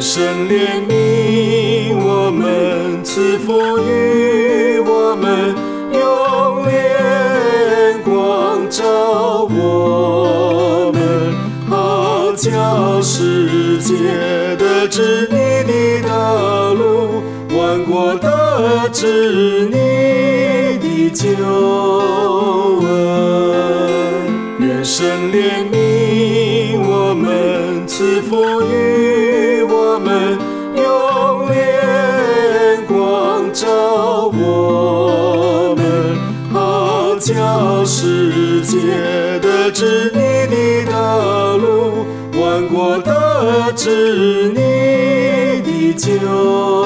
神怜悯我们，赐福于我们，用怜光照我们，好叫世界得知你的道路，万国得知你的救恩。愿神怜悯我们，赐福于我们，用怜光照我们，好叫世界得知你的道路，万国得知你的救恩。